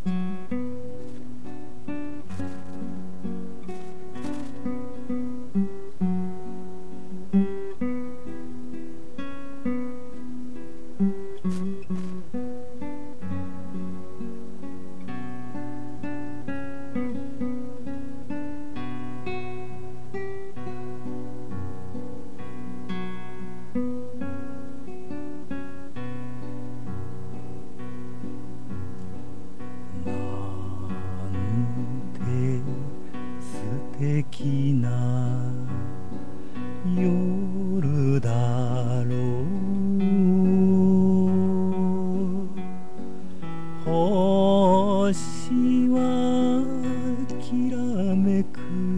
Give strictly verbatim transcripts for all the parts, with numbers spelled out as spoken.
素敵な夜だろう。星はきらめく、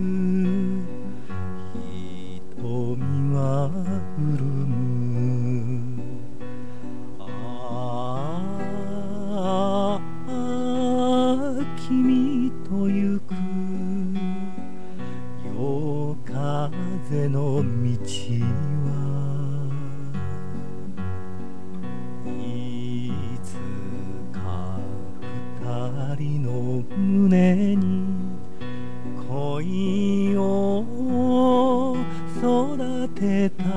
瞳は潤む。ああ君と行く夜風の道はいつか二人の胸に恋を育てた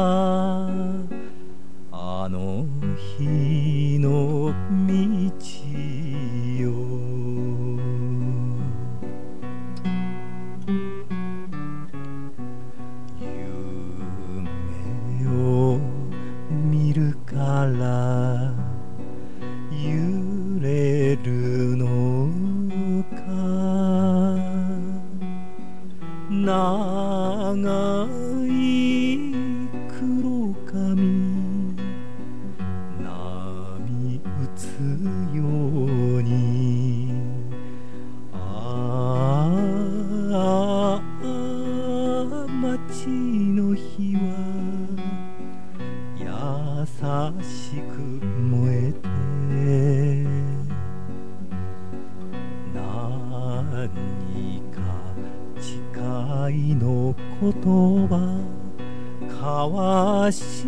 あの日の道よ。見るから揺れるのか、長い黒髪波打つように、ああ街の日は優しく燃えて、何か誓いの言葉交わ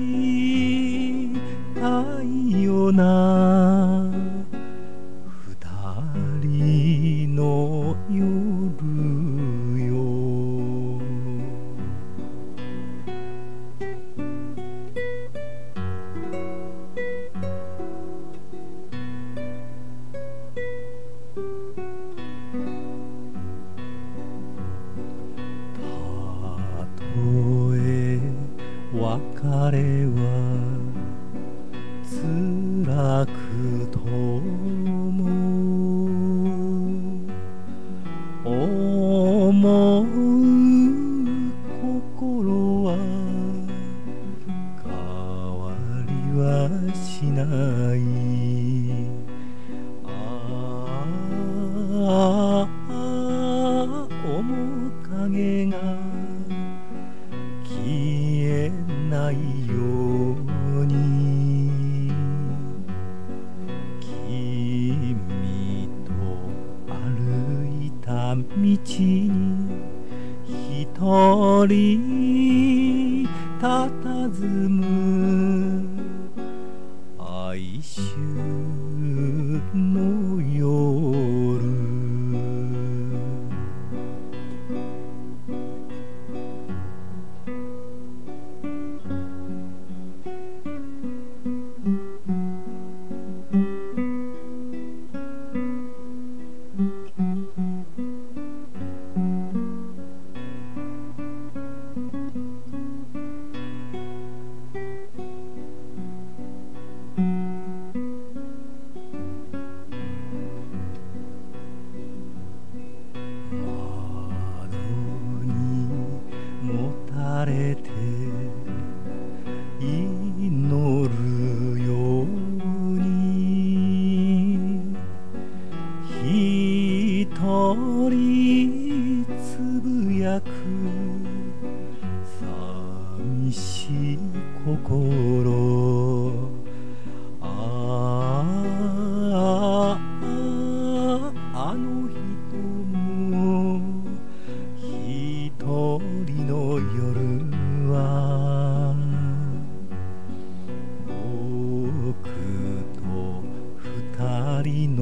したいよな、二人の夜よ。別れは辛くとも思う心は変わりはしない。ああ面影が消えないように、君と歩いた道に一人佇む哀愁の夜。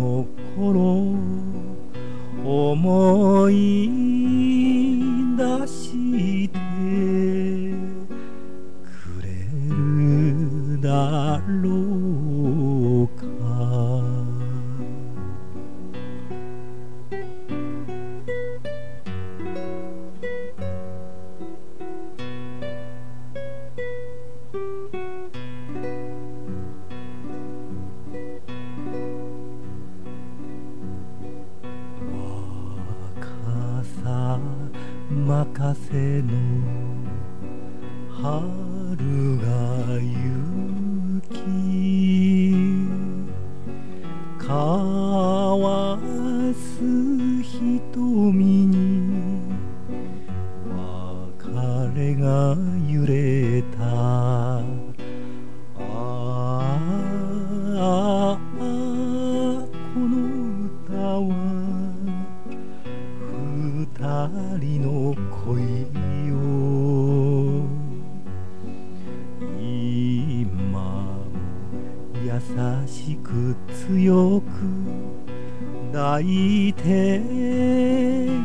の頃思い出してくれるだろうか。任せの春が行き交わす瞳に別れが揺れた。ああこの歌は二人の恋を今も優しく強く抱いて